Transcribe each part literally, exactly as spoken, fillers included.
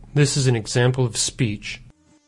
This is an example of speech.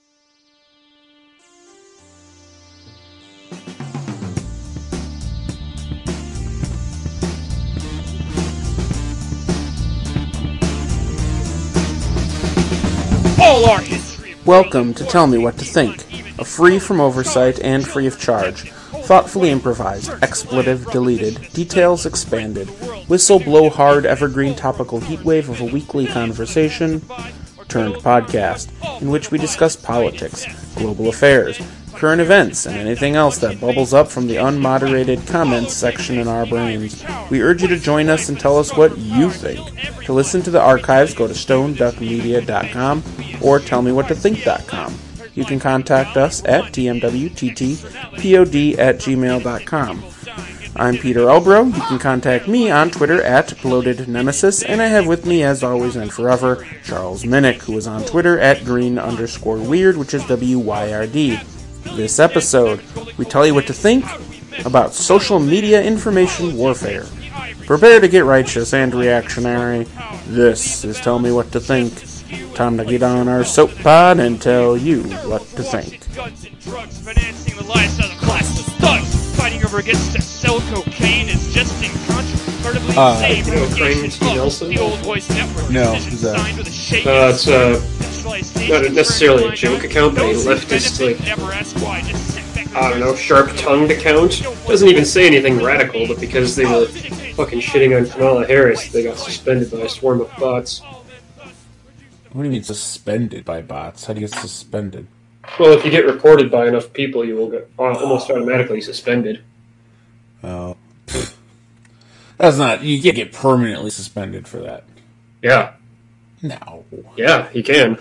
All our history. Welcome to Tell Me What to Think, a free from oversight and free of charge, thoughtfully improvised, expletive deleted, details expanded, whistle blow hard evergreen topical heatwave of a weekly conversation turned podcast, in which we discuss politics, global affairs, current events, and anything else that bubbles up from the unmoderated comments section in our brains. We urge you to join us and tell us what you think. To listen to the archives, go to stone duck media dot com or tell me what to think dot com. You can contact us at t m w t t pod at gmail dot com. I'm Peter Elbro. You can contact me on Twitter at Bloated Nemesis, and I have with me, as always and forever, Charles Minnick, who is on Twitter at green underscore weird, which is W Y R D. This episode, we tell you what to think about social media information warfare. Prepare to get righteous and reactionary. This is Tell Me What to Think. Time to get on our soap pod and tell you what to think. Guns and drugs, financing the lives of the classless thugs. Fighting over against to sell cocaine is just incontrovertibly Uh, safe. you know Frank T. Nelson? The old voice network. No, Decision who's that? signed with a shake. Uh, it's uh, Not not necessarily a joke account, but a leftist, like, I don't know, sharp-tongued account. Doesn't even say anything radical, but because they were fucking shitting on Kamala Harris, they got suspended by a swarm of bots. What do you mean suspended by bots? How do you get suspended? Well, if you get reported by enough people, you will get almost automatically suspended. Oh. That's not... You can't get permanently suspended for that. Yeah. No. Yeah, you can.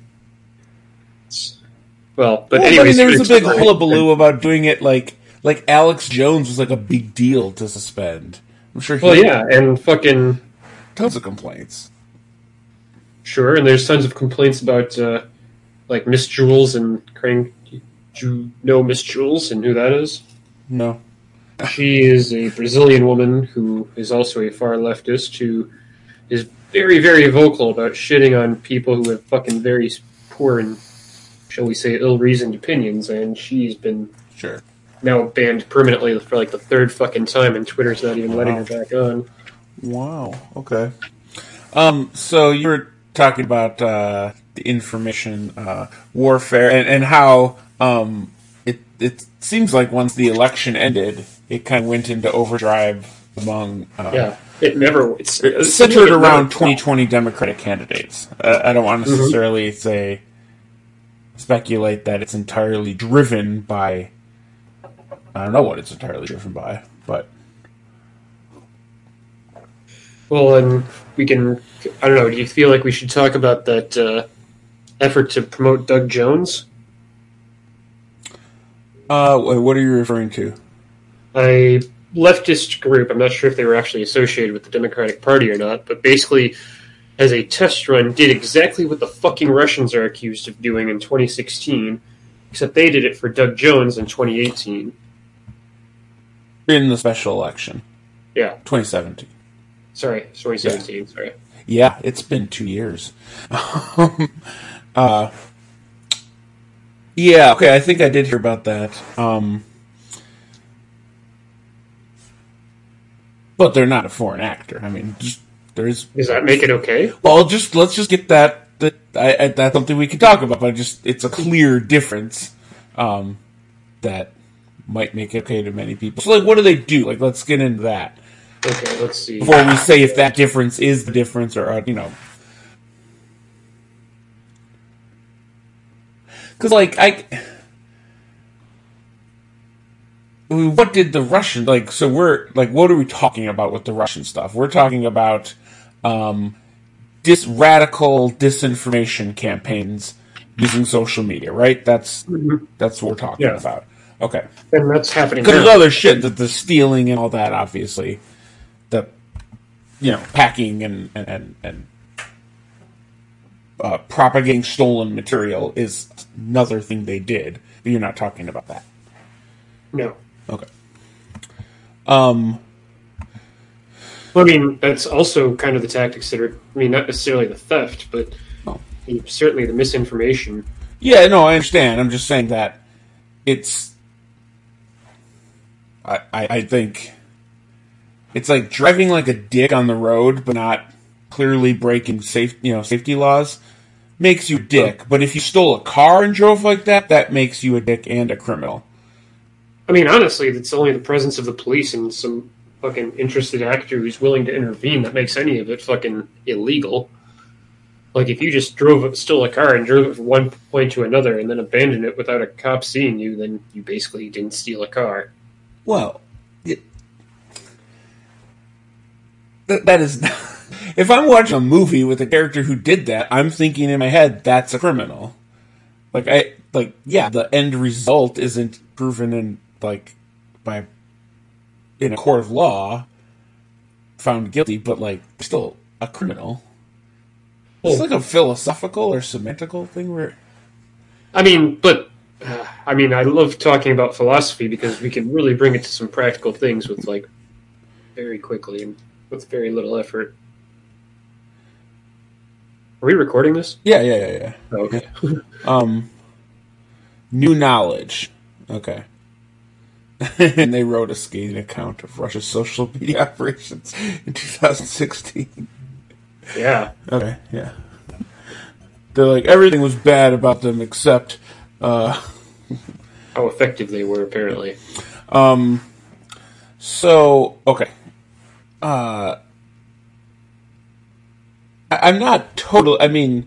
Well, but well, anyways... I mean, there was a big it's- hullabaloo about doing it like... Like Alex Jones was like a big deal to suspend. I'm sure he Well, had yeah, and fucking... tons of complaints. Sure, and there's tons of complaints about, uh, like, Miss Jules and Crank... Do you know Miss Jules and who that is? No. She is a Brazilian woman who is also a far leftist who is very, very vocal about shitting on people who have fucking very poor and, shall we say, ill-reasoned opinions, and she's been Sure. now banned permanently for like the third fucking time, and Twitter's not even letting Wow. her back on. Wow. Okay. Um. So you were talking about uh, the information uh, warfare and, and how um it it seems like once the election ended, it kind of went into overdrive among uh, Yeah, it never... It's, it's centered it around never- twenty twenty Democratic candidates. Uh, I don't want to necessarily say speculate that it's entirely driven by. I don't know what it's entirely driven by, but Well, and we can... I don't know, do you feel like we should talk about that uh, effort to promote Doug Jones? uh, what are you referring to? A leftist group, I'm not sure if they were actually associated with the Democratic Party or not, but basically, as a test run, did exactly what the fucking Russians are accused of doing in twenty sixteen, except they did it for Doug Jones in twenty eighteen. In the special election, Yeah, twenty seventeen. sorry, twenty seventeen, sorry. Yeah, it's been two years. uh, yeah, okay, I think I did hear about that. Um, but they're not a foreign actor. I mean, just, there's... Does that make it okay? Well, just let's just get that. that I, I, that's something we can talk about, but just it's a clear difference um, that might make it okay to many people. So, like, what do they do? Like, let's get into that Okay, let's see. before we say if that difference is the difference, or uh, you know, because like I, I mean, what did the Russian like? So we're like, what are we talking about with the Russian stuff? We're talking about um, dis radical disinformation campaigns using social media, right? That's Mhm. that's what we're talking Yeah. about. Okay, And that's happening because now. there's other shit that the stealing and all that, obviously, the you know packing and and and, and uh, propagating stolen material is another thing they did. But you're not talking about that. No. Okay. Um. Well, I mean, that's also kind of the tactics that are, I mean, not necessarily the theft, but Oh. certainly the misinformation. Yeah, no, I understand. I'm just saying that it's. I, I, I think it's like driving like a dick on the road, but not clearly breaking safe, you know, safety laws. Makes you a dick, but if you stole a car and drove like that, that makes you a dick and a criminal. I mean, honestly, it's only the presence of the police and some fucking interested actor who's willing to intervene that makes any of it fucking illegal. Like, if you just drove, stole a car and drove it from one point to another and then abandoned it without a cop seeing you, then you basically didn't steal a car. Well, it, that, that is not... If I'm watching a movie with a character who did that, I'm thinking in my head, that's a criminal. Like, I, like, yeah, the end result isn't proven in, like, by, in a court of law, found guilty, but, like, still a criminal. It's like a philosophical or semantical thing where... I mean, but, uh, I mean, I love talking about philosophy because we can really bring it to some practical things with, like, very quickly and with very little effort. Are we recording this? Yeah, yeah, yeah, yeah. Oh, okay. um, new knowledge. Okay. And they wrote a scathing account of Russia's social media operations in two thousand sixteen. Yeah. Okay, yeah. They're like, everything was bad about them except... Uh, how effective they were, apparently. Um, so, okay. Uh... I'm not total. I mean,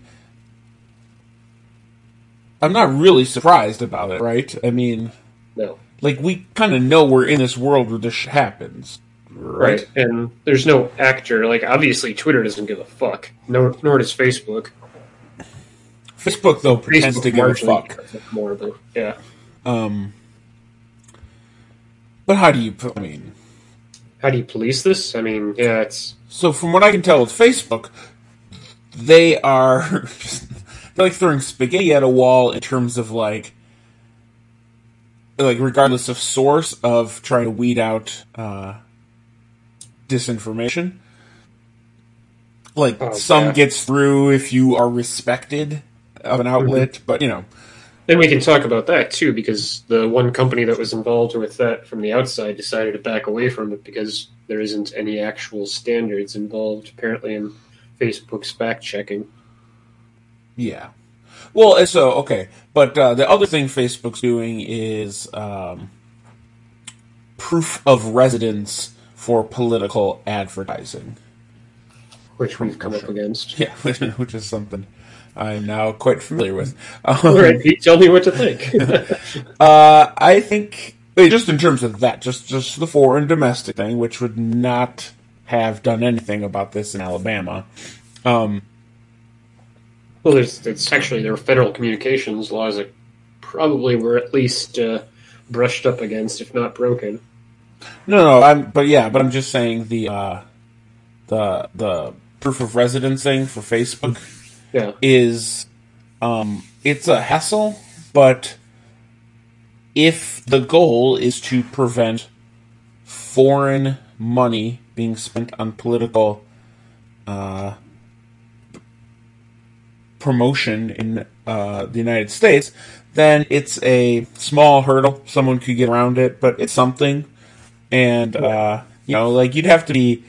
I'm not really surprised about it, right? I mean, no. Like, we kind of know we're in this world where this shit happens, right? Right, and there's no actor. Like, obviously, Twitter doesn't give a fuck. Nor, nor does Facebook. Facebook, though, pretends Facebook to give a fuck. More, but, yeah. Um, but how do you, I mean... How do you police this? I mean, yeah, it's... So, from what I can tell with Facebook... They are just, they're like throwing spaghetti at a wall in terms of like, like regardless of source of trying to weed out uh, disinformation. Like oh, some yeah. gets through if you are respected of an outlet, mm-hmm. but you know. And we can talk about that too, because the one company that was involved with that from the outside decided to back away from it because there isn't any actual standards involved apparently in Facebook's fact-checking. Yeah. Well, so, okay. But uh, the other thing Facebook's doing is um, proof of residence for political advertising. Which we've come up against. Yeah, which is something I'm now quite familiar with. Um, All right, Pete, tell me what to think. uh, I think, just in terms of that, just, just the foreign domestic thing, which would not... have done anything about this in Alabama. Um, well, there's, it's actually there are federal communications laws that probably were at least uh, brushed up against, if not broken. No, no, I'm, but yeah, but I'm just saying the uh, the the proof of residence thing for Facebook yeah. is um, it's a hassle, but if the goal is to prevent foreign money being spent on political uh, promotion in uh, the United States, then it's a small hurdle. Someone could get around it, but it's something. And, uh, you know, like, you'd have to be...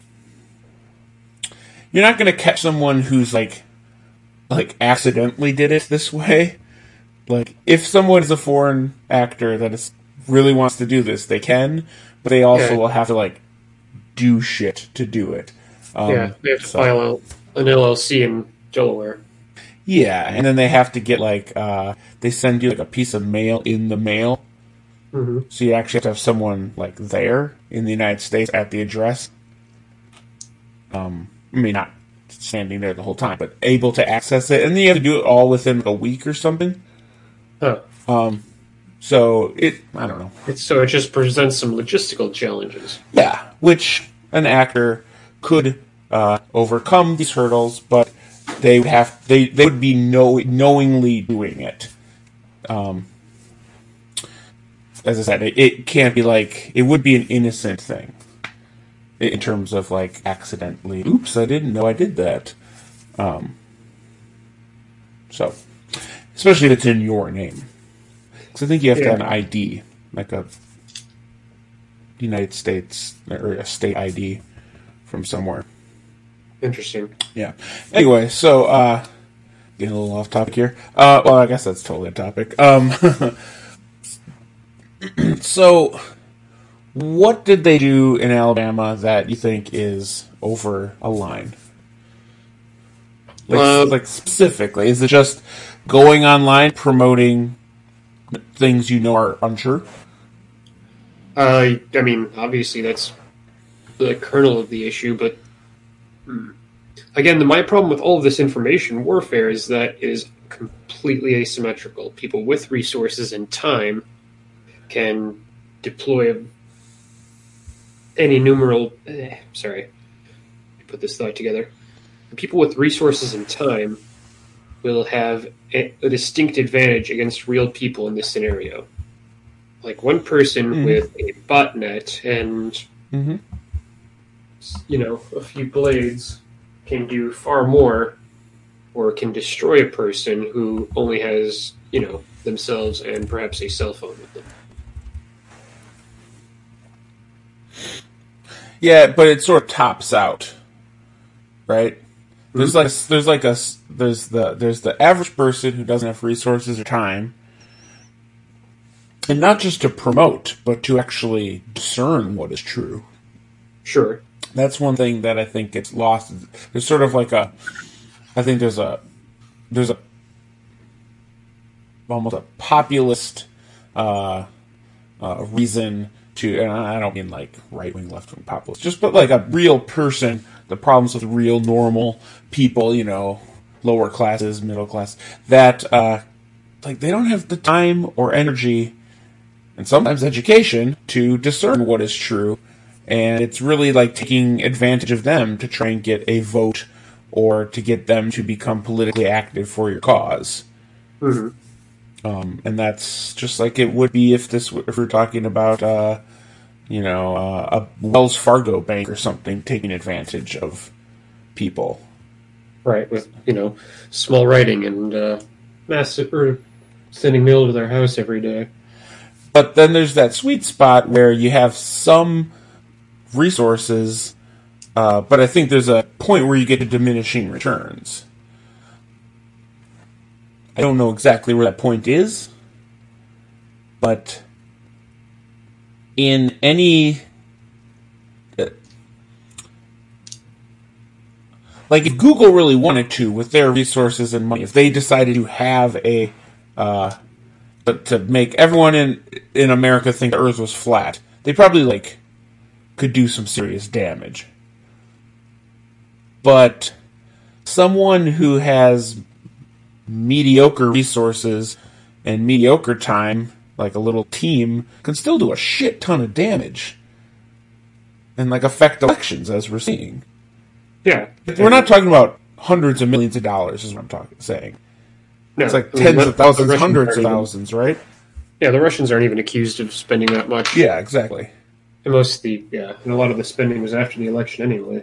You're not going to catch someone who's, like, like, accidentally did it this way. Like, if someone is a foreign actor that is, really wants to do this, they can, but they also yeah. will have to, like, do shit to do it. Um, yeah, they have to so. file out an L L C in Delaware. Yeah, and then they have to get, like, uh, they send you, like, a piece of mail in the mail. Mm-hmm. So you actually have to have someone, like, there in the United States at the address. Um, I mean, not standing there the whole time, but able to access it. And then you have to do it all within, like, a week or something. Huh. Um, so it, I don't know. It's, so it just presents some logistical challenges. Yeah, which an actor could uh, overcome these hurdles, but they would have they, they would be know, knowingly doing it. Um, as I said, it, it can't be like it would be an innocent thing in terms of like accidentally. Oops, I didn't know I did that. Um, So, especially if it's in your name. Because I think you have Yeah. to have an I D, like a United States, or a state I D from somewhere. Interesting. Yeah. Anyway, so, uh, getting a little off topic here. Uh, well, I guess that's totally a topic. Um, so, what did they do in Alabama that you think is over a line? Like, Um, like specifically, is it just going online promoting things you know are untrue? Uh, I mean, obviously that's the kernel of the issue, but hmm. again, the, my problem with all of this information warfare is that it is completely asymmetrical. People with resources and time can deploy any numeral. Eh, sorry, let me put this thought together. People with resources and time will have a, a distinct advantage against real people in this scenario. Like one person Mhm. with a botnet and Mm-hmm. you know a few blades can do far more, or can destroy a person who only has you know themselves and perhaps a cell phone with them. Yeah, but it sort of tops out, right? There's like there's like a there's the there's the average person who doesn't have resources or time, and not just to promote, but to actually discern what is true. Sure. That's one thing that I think gets lost. There's sort of like a, I think there's a, there's a, almost a populist uh, uh, reason to, and I don't mean like right wing, left wing populist, just but like a real person, the problems with real normal people, you know, lower classes, middle class, that uh, like they don't have the time or energy, and sometimes education to discern what is true. And it's really like taking advantage of them to try and get a vote or to get them to become politically active for your cause. Mm-hmm. Um, and that's just like it would be if this if we're talking about, uh, you know, uh, a Wells Fargo bank or something taking advantage of people. Right, with you know small writing and uh, massive or sending mail to their house every day. But then there's that sweet spot where you have some resources, uh, but I think there's a point where you get to diminishing returns. I don't know exactly where that point is, but in any... Uh, like, if Google really wanted to, with their resources and money, if they decided to have a... Uh, to make everyone in in America think the Earth was flat, they probably, like, could do some serious damage. But someone who has mediocre resources and mediocre time, like a little team, can still do a shit ton of damage. And, like, affect elections, as we're seeing. Yeah. We're not talking about hundreds of millions of dollars, is what I'm talking saying. No, It's like I mean, tens the- of thousands, the Russians hundreds of aren't even- thousands, right? Yeah, the Russians aren't even accused of spending that much. Yeah, exactly. And most of the yeah, and a lot of the spending was after the election anyway.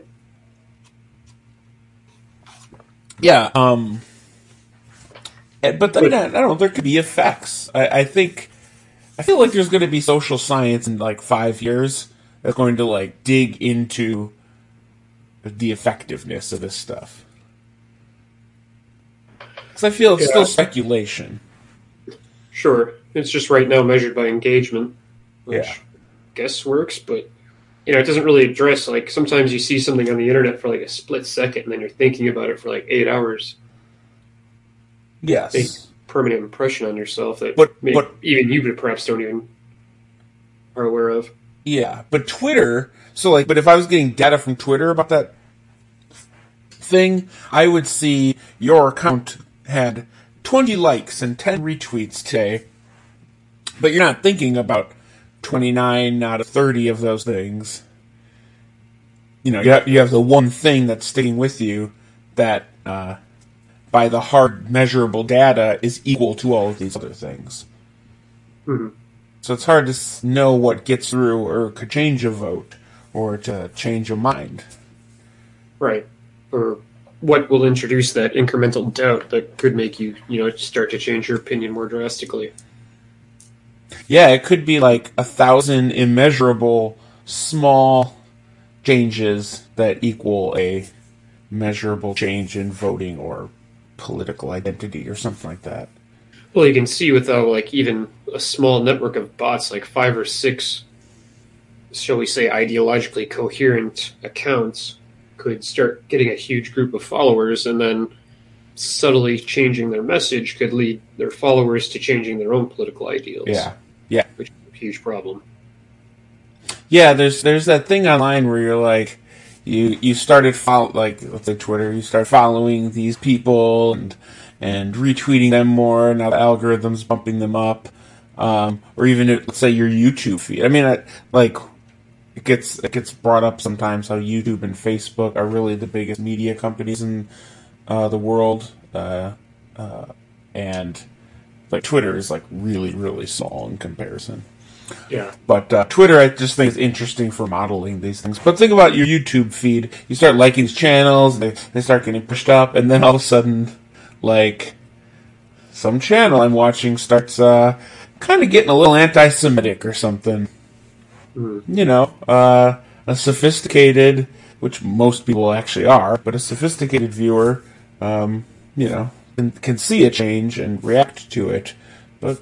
Yeah, um... eh, But, I mean, I I don't know, there could be effects. I, I think... I feel like there's going to be social science in, like, five years that's going to, like, dig into the effectiveness of this stuff. Because I feel it's Yeah. still speculation. Sure, it's just right now measured by engagement, which Yeah. I guess works, but you know, it doesn't really address like sometimes you see something on the internet for like a split second, and then you're thinking about it for like eight hours. Yes. Make permanent impression on yourself that But- maybe but- even you perhaps don't even are aware of. Yeah, but Twitter, so like, but if I was getting data from Twitter about that thing, I would see your account had twenty likes and ten retweets today, but you're not thinking about twenty-nine out of thirty of those things. You know, you have, you have the one thing that's sticking with you that, uh, by the hard measurable data is equal to all of these other things. Mm-hmm. So it's hard to s- know what gets through or could change a vote or to change a mind. Right. Or what will introduce that incremental doubt that could make you, you know, start to change your opinion more drastically. Yeah, it could be like a thousand immeasurable small changes that equal a measurable change in voting or political identity or something like that. Well, you can see with how, like, even a small network of bots, like five or six, shall we say, ideologically coherent accounts, could start getting a huge group of followers, and then subtly changing their message could lead their followers to changing their own political ideals. Yeah, yeah. Which is a huge problem. Yeah, there's there's that thing online where you're like, you you started follow like with the Twitter, you start following these people and and retweeting them more. Now the algorithm's bumping them up, um, or even let's say your YouTube feed. I mean, I, like it gets it gets brought up sometimes how YouTube and Facebook are really the biggest media companies in uh, the world, uh, uh, and like Twitter is like really really small in comparison. Yeah. But uh, Twitter, I just think is interesting for modeling these things. But think about your YouTube feed. You start liking channels, they, they start getting pushed up, and then all of a sudden, like, some channel I'm watching starts uh, kind of getting a little anti-Semitic or something. Mm. You know, uh, a sophisticated, which most people actually are, but a sophisticated viewer, um, you know, can, can see a change and react to it. But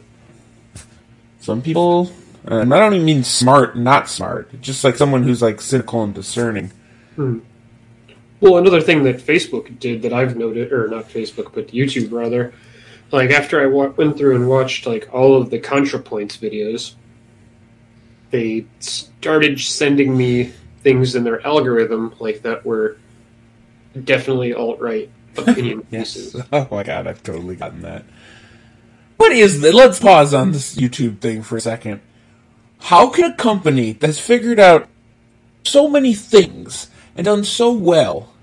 some people... And I don't even mean smart, not smart. Just like someone who's like cynical and discerning. Hmm. Well, another thing that Facebook did that I've noted, or not Facebook, but YouTube rather, like after I wa- went through and watched like all of the ContraPoints videos, they started sending me things in their algorithm like that were definitely alt-right opinion yes. pieces. Oh my god, I've totally gotten that. What is that? Let's pause on this YouTube thing for a second. How can a company that's figured out so many things and done so well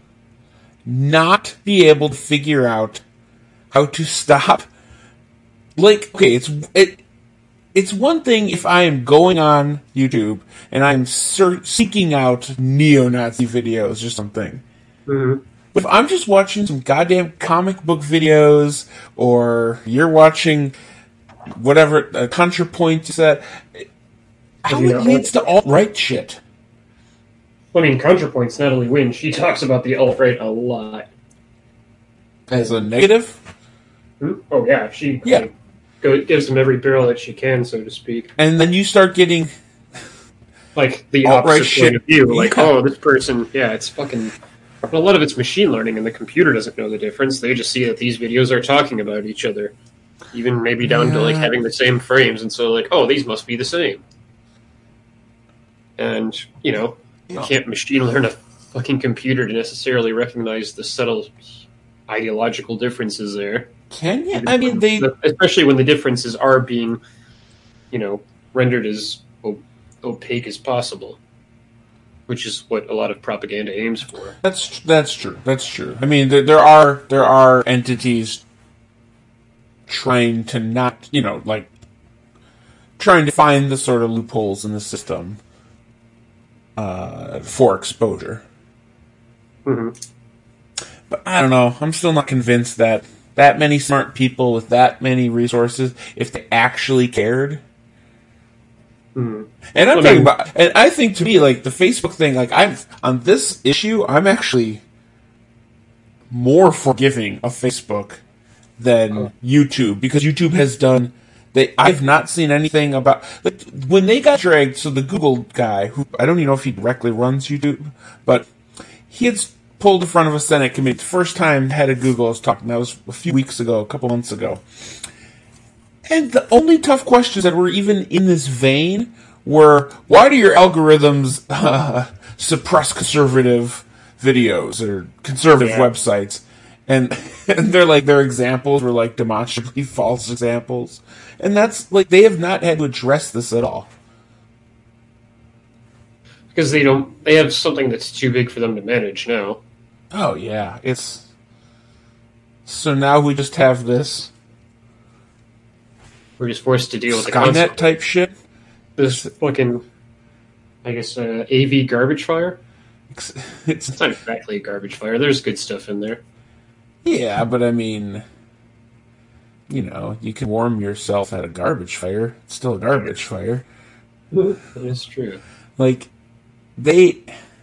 not be able to figure out how to stop? Like, okay, it's it, it's one thing if I am going on YouTube and I'm ser- seeking out neo-Nazi videos or something. Mm-hmm. But if I'm just watching some goddamn comic book videos, or you're watching whatever uh, ContraPoint set. How it leads to alt-right shit. Well, I mean, ContraPoint's Natalie Wynn. She talks about the alt-right a lot. As a negative? Hmm? Oh, yeah. She yeah. Like, go, gives them every barrel that she can, so to speak. And then you start getting... like, the alt-right opposite shit. point of view. Like, yeah. oh, this person... Yeah, it's fucking... But a lot of it's machine learning, and the computer doesn't know the difference. They just see that these videos are talking about each other. Even maybe down yeah. to, like, having the same frames. And so, like, oh, these must be the same. And, you know, you can't machine learn a fucking computer to necessarily recognize the subtle ideological differences there. Can you? I mean, they... Especially when the differences are being, you know, rendered as op- opaque as possible. Which is what a lot of propaganda aims for. That's that's true. That's true. I mean, there, there are there are entities trying to not, you know, like, trying to find the sort of loopholes in the system uh, for exposure. Mm-hmm. But I don't know. I'm still not convinced that that many smart people with that many resources, if they actually cared. Mm-hmm. And I'm well, talking I mean, about, and I think to me, like, the Facebook thing, like, I'm, on this issue, I'm actually more forgiving of Facebook than oh. YouTube, because YouTube has done, they, I've not seen anything about, like, when they got dragged, so the Google guy, who, I don't even know if he directly runs YouTube, but he had pulled in front of a Senate committee, the first time head of Google was talking, that was a few weeks ago, a couple months ago. And the only tough questions that were even in this vein were, why do your algorithms uh, suppress conservative videos or conservative yeah. websites? And and they're like, their examples were like demonstrably false examples. And that's like, they have not had to address this at all. Because they don't, they have something that's too big for them to manage now. Oh yeah, it's, so now we just have this. We're just forced to deal with the Skynet type shit. This fucking, I guess, uh, A V garbage fire. It's, It's not exactly a garbage fire. There's good stuff in there. yeah, but I mean, you know, you can warm yourself at a garbage fire. It's still a garbage fire. That's true. Like, they...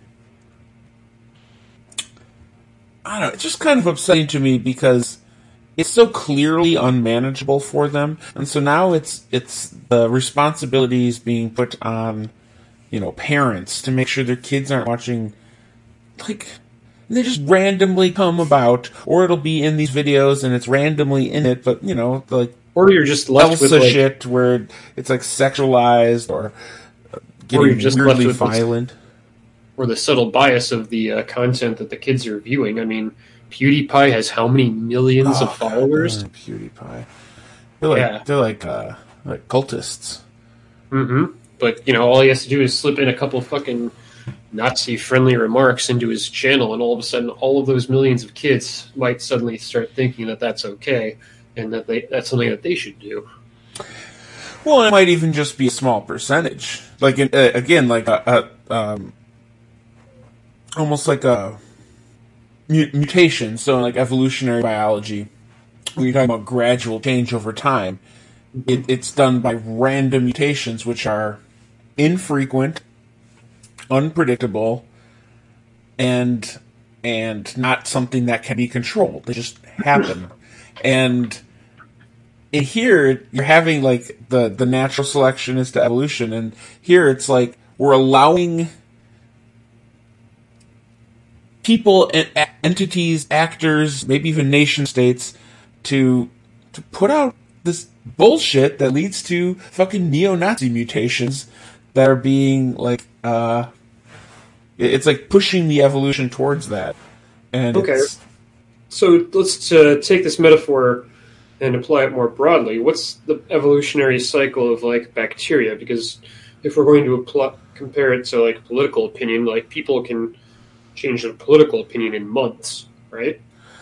I don't know, it's just kind of upsetting to me because it's so clearly unmanageable for them, and so now it's it's the responsibilities being put on, you know, parents to make sure their kids aren't watching, like, they just randomly come about, or it'll be in these videos and it's randomly in it, but, you know, like, or you're just left Elsa with like, shit where it's like sexualized or getting or you're just left weirdly with this- violent. or the subtle bias of the uh, content that the kids are viewing. I mean, PewDiePie has how many millions Oh, of followers? God, PewDiePie. They're like Yeah. they're like uh, like cultists. Mm-hmm. But, you know, all he has to do is slip in a couple fucking Nazi-friendly remarks into his channel, and all of a sudden, all of those millions of kids might suddenly start thinking that that's okay, and that they that's something that they should do. Well, it might even just be a small percentage. Like uh, again, like a, a um, almost like a mu- mutation. So, like evolutionary biology, when you're talking about gradual change over time, it, it's done by random mutations, which are infrequent, unpredictable, and and not something that can be controlled. They just happen. And in here, you're having like the, the natural selection is to evolution, and here it's like we're allowing people, and entities, actors, maybe even nation states to to put out this bullshit that leads to fucking neo-Nazi mutations that are being like uh it's like pushing the evolution towards that. And Okay. it's, So let's uh, take this metaphor and apply it more broadly. What's the evolutionary cycle of like bacteria? Because if we're going to apply, compare it to like political opinion, like people can change their political opinion in months, right?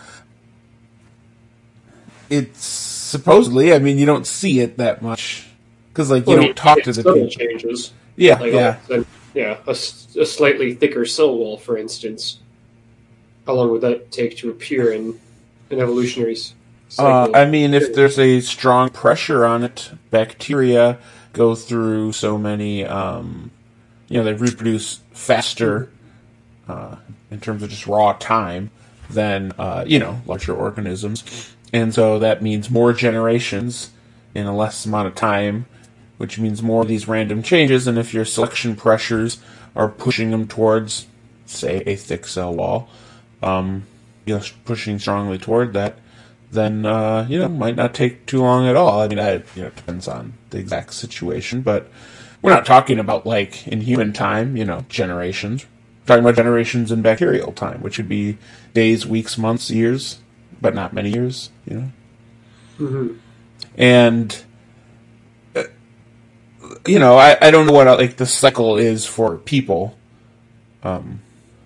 it's supposedly, I mean, you don't see it that much because like you Well, I don't mean, talk it's to the subtle people. changes. Yeah, Like, yeah. then, yeah, a, s- a slightly thicker cell wall, for instance. How long would that take to appear in an evolutionary s- Uh, cycle? I mean, if there's a strong pressure on it, bacteria go through so many, um, you know, they reproduce faster uh, in terms of just raw time than, uh, you know, larger organisms. And so that means more generations in a less amount of time, which means more of these random changes. And if your selection pressures are pushing them towards, say, a thick cell wall, um, you know, pushing strongly toward that, then uh, you know, might not take too long at all. I mean, I, you know, it depends on the exact situation, but we're not talking about like in human time, you know, generations. We're talking about generations in bacterial time, which would be days, weeks, months, years, but not many years, you know. Mm-hmm. And uh, you know, I, I don't know what like the cycle is for people. Um,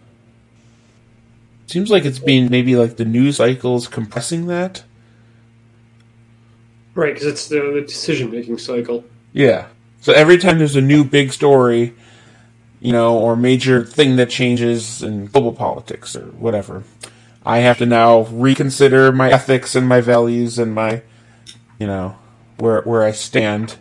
seems like it's being maybe like the news cycles compressing that. Right, because it's the, the decision-making cycle. Yeah. So every time there's a new big story, you know, or major thing that changes in global politics or whatever, I have to now reconsider my ethics and my values and my, you know, where where I stand.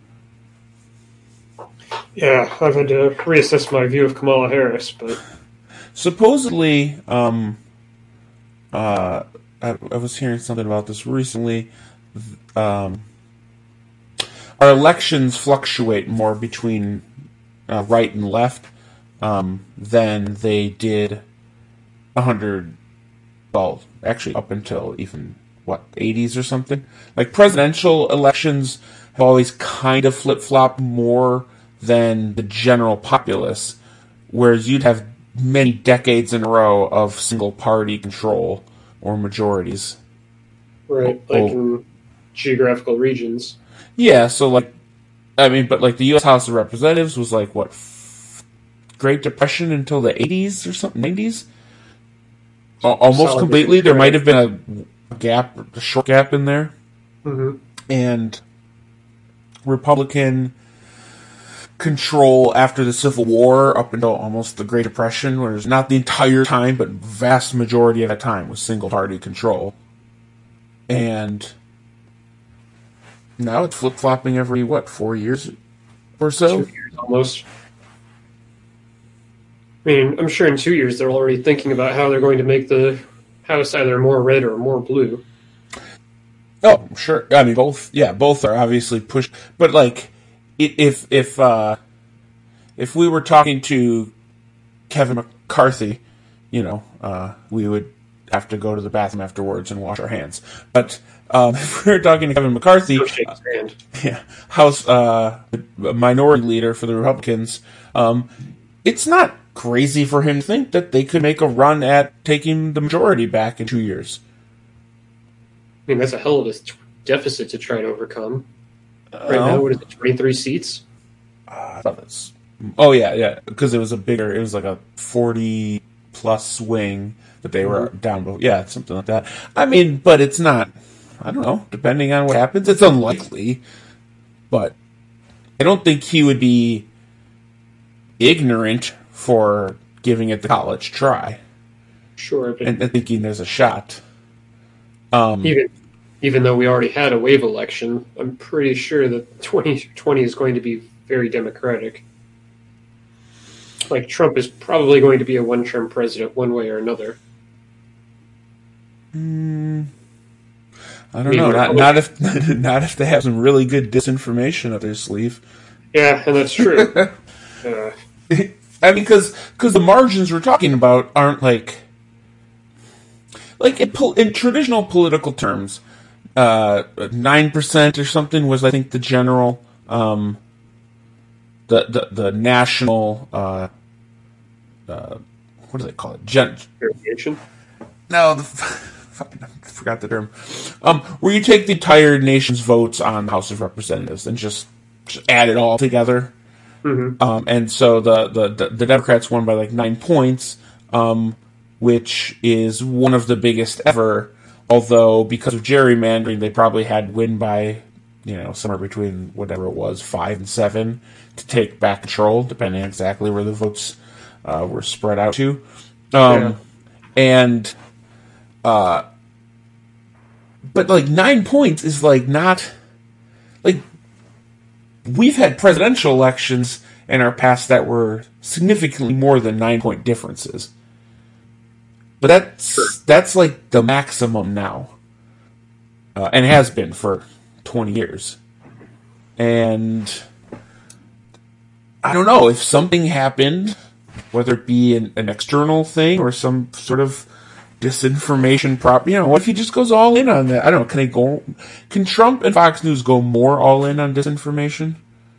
Yeah, I've had to reassess my view of Kamala Harris, but Supposedly, um, uh, I, I was hearing something about this recently. Um, our elections fluctuate more between uh, right and left um, than they did a hundred. Well, actually, up until even what eighties or something. Like presidential elections have always kind of flip flopped more than the general populace, whereas you'd have many decades in a row of single party control or majorities. right, like Oh. in geographical regions. Yeah, so like, I mean, but like the U S House of Representatives was like, what, f- Great Depression until the eighties or something, nineties? Al- Almost Solid completely. There Right. might have been a gap, a short gap in there. Mm-hmm. And Republican control after the Civil War up until almost the Great Depression, where it's not the entire time, but vast majority of that time was single-party control. And now it's flip-flopping every, what, four years or so? Two years almost. I mean, I'm sure in two years they're already thinking about how they're going to make the House either more red or more blue. Oh, sure. I mean, both. Yeah, both are obviously pushed. But like, if if uh, if we were talking to Kevin McCarthy, you know, uh, we would have to go to the bathroom afterwards and wash our hands. But um, if we were talking to Kevin McCarthy, Shake his hand. yeah, House uh, Minority Leader for the Republicans, um, it's not crazy for him to think that they could make a run at taking the majority back in two years. I mean, that's a hell of a deficit to try to overcome. Right Uh, now, what is it, twenty-three seats? I thought that's, oh yeah, yeah, because it was a bigger, it was like a forty plus swing that they were Mhm. down below. Yeah, something like that. I mean, but it's not, I don't know, depending on what happens, it's unlikely, but I don't think he would be ignorant for giving it the college try Sure, but and, and thinking there's a shot. Um, even even though we already had a wave election, I'm pretty sure that twenty twenty is going to be very Democratic. Like, Trump is probably going to be a one-term president one way or another. mm, I don't I mean, know. Not, Republic- not if not if they have some really good disinformation up their sleeve. Yeah, and that's true. uh, I mean, because the margins we're talking about aren't like like in, pol- in traditional political terms, uh, nine percent or something was, I think, the general um, the the the national uh, uh, what do they call it? Gen- variation. no, the fucking I forgot the term. Um, where you take the entire nation's votes on the House of Representatives and just, just add it all together. Mm-hmm. Um, and so the, the, the Democrats won by like nine points, um, which is one of the biggest ever. Although because of gerrymandering, they probably had to win by, you know, somewhere between whatever it was, five and seven to take back control, depending on exactly where the votes uh, were spread out to. Um, Yeah. And, uh, but like nine points is like not, like, we've had presidential elections in our past that were significantly more than nine point differences. But that's Sure. that's like the maximum now. Uh, and has been for twenty years. And I don't know, if something happened, whether it be an, an external thing or some sort of disinformation prop, you know, what if he just goes all in on that? I don't know, can they go, can Trump and Fox News go more all in on disinformation?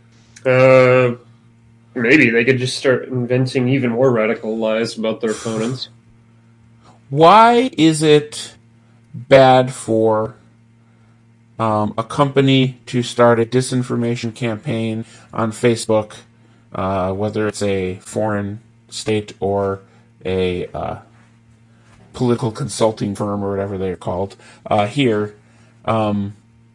Uh, maybe they could just start inventing even more radical lies about their opponents. Why is it bad for um, a company to start a disinformation campaign on Facebook, uh, whether it's a foreign state or a uh, political consulting firm or whatever they're called uh, here? Um,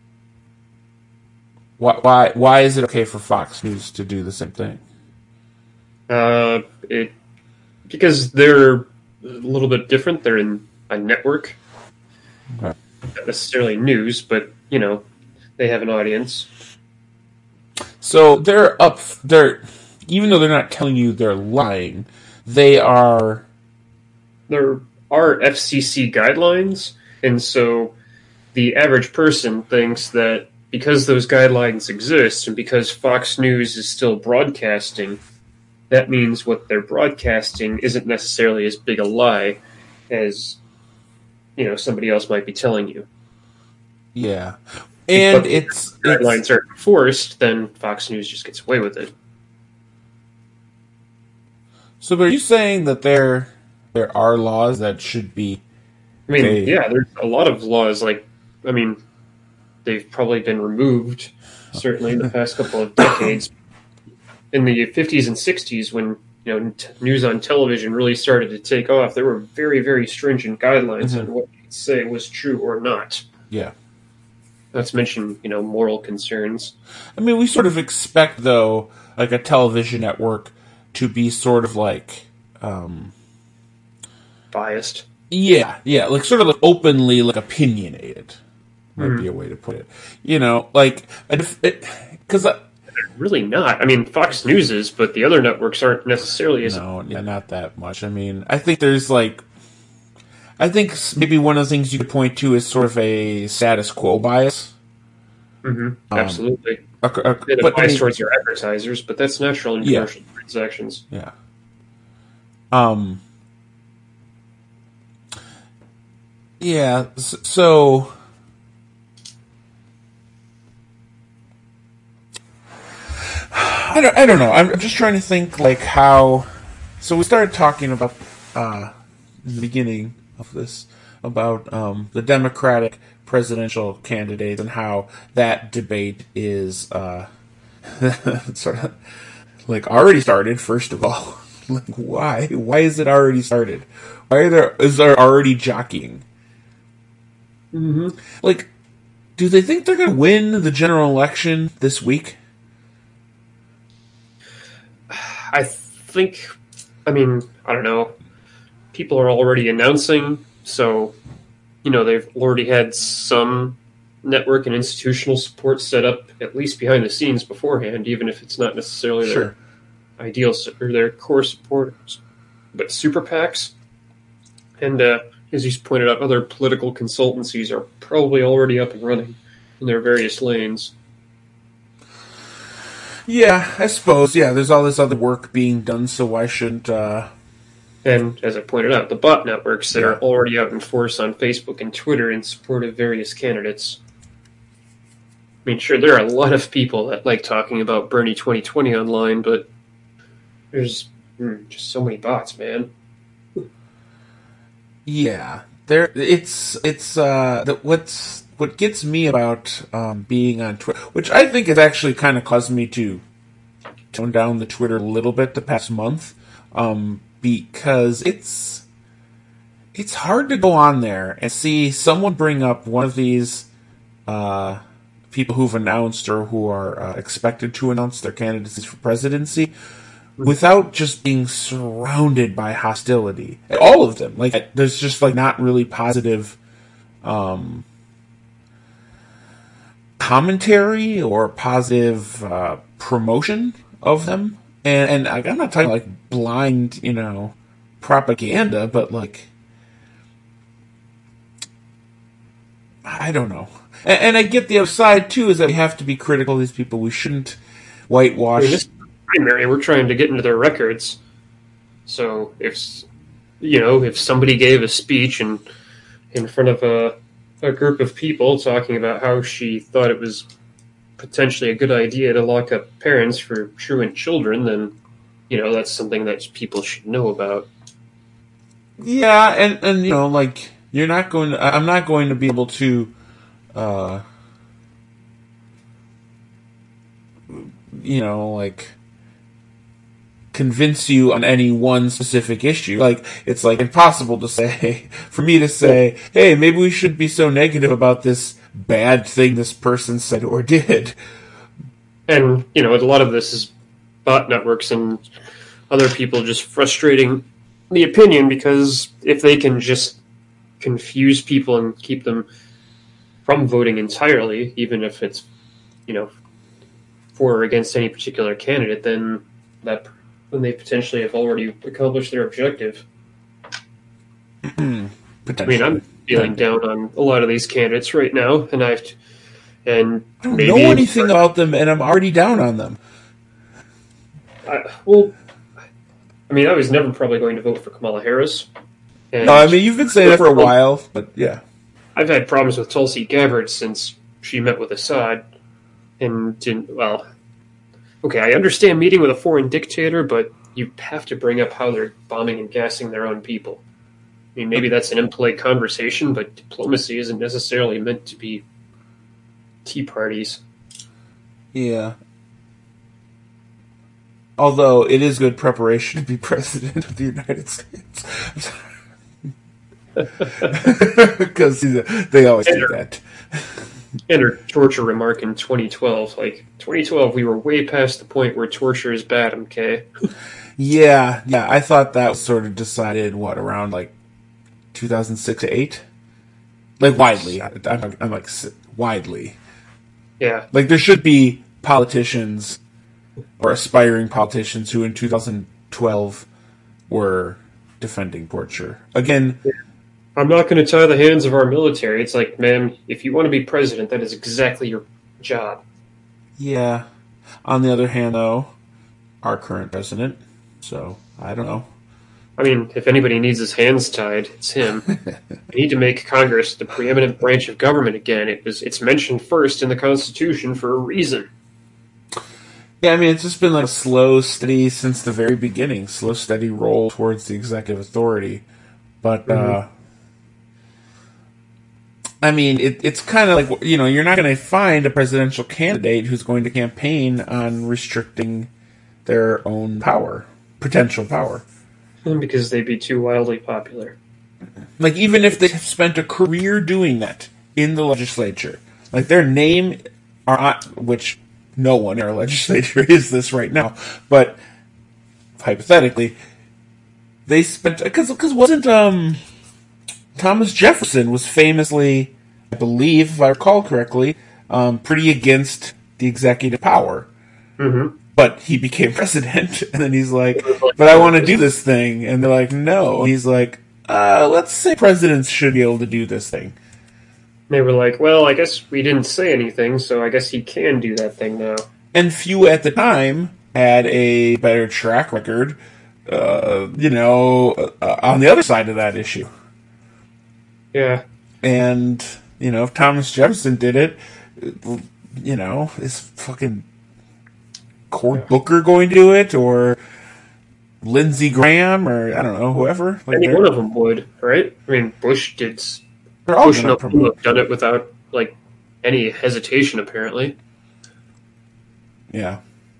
why, why, why is it okay for Fox News to do the same thing? Uh, it because they're a little bit different. They're in a network, Okay. not necessarily news, but you know, they have an audience. So they're up. They're even though they're not telling you they're lying, they are. There are F C C guidelines, and so the average person thinks that because those guidelines exist and because Fox News is still broadcasting, that means what they're broadcasting isn't necessarily as big a lie as, you know, somebody else might be telling you. Yeah, and But it's, if the it's guidelines are enforced, then Fox News just gets away with it. so. Are you saying that there there are laws that should be? I mean, They- yeah, there's a lot of laws, like, I mean, they've probably been removed, certainly in the past couple of decades. In the fifties and sixties, when you know t- news on television really started to take off, there were very, very stringent guidelines Mhm. on what you could say was true or not. Yeah. not to mention, you know, moral concerns. I mean, we sort of expect, though, like a television network to be sort of like, um, biased. Yeah, yeah, like sort of like openly like opinionated might mm. be a way to put it. You know, like because really not. I mean, Fox News is, but the other networks aren't necessarily as. No, yeah, not that much. I mean, I think there's like, I think maybe one of the things you could point to is sort of a status quo bias. Mm-hmm. Um, Absolutely. A, a, yeah, the but, bias I mean, towards your advertisers, but that's natural in commercial yeah. transactions. Yeah. Um. Yeah. So. I don't, I don't know. I'm just trying to think, like, how... So we started talking about, uh, in the beginning of this, about um, the Democratic presidential candidate and how that debate is, uh, sort of, like, already started, first of all. Like, why? Why is it already started? Why are there, is there already jockeying? Mm-hmm. Like, do they think they're going to win the general election this week? I think, I mean, I don't know. People are already announcing, so, you know, they've already had some network and institutional support set up, at least behind the scenes beforehand, even if it's not necessarily their sure. ideal or their core supporters. But super PACs, and uh, as you pointed out, other political consultancies are probably already up and running in their various lanes. Yeah, I suppose. Yeah, there's all this other work being done, so why shouldn't... Uh... And, as I pointed out, the bot networks that yeah. are already out in force on Facebook and Twitter in support of various candidates. I mean, sure, there are a lot of people that like talking about Bernie twenty twenty online, but there's mm, just so many bots, man. Yeah, there. It's it's uh, the, what's what gets me about um, being on Twitter, which I think has actually kind of caused me to tone down the Twitter a little bit the past month, um, because it's it's hard to go on there and see someone bring up one of these uh, people who've announced or who are uh, expected to announce their candidacy for presidency without just being surrounded by hostility. All of them. Like, there's just, like, not really positive um, commentary or positive uh, promotion of them. And, and I'm not talking, like, blind, you know, propaganda, but, like, I don't know. And, and I get the other side, too, is that we have to be critical of these people. We shouldn't whitewash... I mean, this- primary, we're trying to get into their records. So if you know, if somebody gave a speech in in front of a a group of people talking about how she thought it was potentially a good idea to lock up parents for truant children, then you know that's something that people should know about. Yeah, and and you know, like you're not going to, I'm not going to be able to uh you know, like convince you on any one specific issue. Like, it's like impossible to say, for me to say, hey, maybe we shouldn't be so negative about this bad thing this person said or did. And, you know, a lot of this is bot networks and other people just frustrating the opinion, because if they can just confuse people and keep them from voting entirely, even if it's, you know, for or against any particular candidate, then that then they potentially have already accomplished their objective. I mean, I'm feeling down on a lot of these candidates right now, and I've and I don't maybe know anything about them, and I'm already down on them. I, well, I mean, I was never probably going to vote for Kamala Harris. And no, I mean, you've been saying that for a while, but yeah. I've had problems with Tulsi Gabbard since she met with Assad, and didn't, well, okay, I understand meeting with a foreign dictator, but you have to bring up how they're bombing and gassing their own people. I mean, maybe that's an impolite conversation, but diplomacy isn't necessarily meant to be tea parties. Yeah. Although it is good preparation to be president of the United States. Because they always do that. and her torture remark in twenty twelve. Like, twenty twelve, we were way past the point where torture is bad, okay? Yeah, yeah, I thought that was sort of decided, what, around, like, two thousand six to eight? Like, widely. I, I'm, I'm like, widely. Yeah. Like, there should be politicians or aspiring politicians who in two thousand twelve were defending torture. Again... Yeah. I'm not going to tie the hands of our military. It's like, man, if you want to be president, that is exactly your job. Yeah. On the other hand, though, our current president, so, I don't know. I mean, if anybody needs his hands tied, it's him. We need to make Congress the preeminent branch of government again. It was, it's mentioned first in the Constitution for a reason. Yeah, I mean, it's just been like a slow, steady, since the very beginning, slow, steady roll towards the executive authority. But, mm-hmm. uh... I mean, it, it's kind of like, you know, you're not going to find a presidential candidate who's going to campaign on restricting their own power, potential power. Because they'd be too wildly popular. Like, even if they have spent a career doing that in the legislature, like their name are on, which no one in our legislature is this right now, but hypothetically, they spent, because because wasn't, um... Thomas Jefferson was famously, I believe, if I recall correctly, um, pretty against the executive power. Mm-hmm. But he became president, and then he's like, but I want to do this thing. And they're like, no. And he's like, uh, let's say presidents should be able to do this thing. They were like, well, I guess we didn't say anything, so I guess he can do that thing now. And few at the time had a better track record, uh, you know, uh, on the other side of that issue. Yeah. And, you know, if Thomas Jefferson did it, you know, is fucking Cory Booker going to do it? Or Lindsey Graham? Or, I don't know, whoever? Like, Any one of them would, right? I mean, Bush did. They're all Bush gonna and Obama have done it without, like, any hesitation, apparently. Yeah.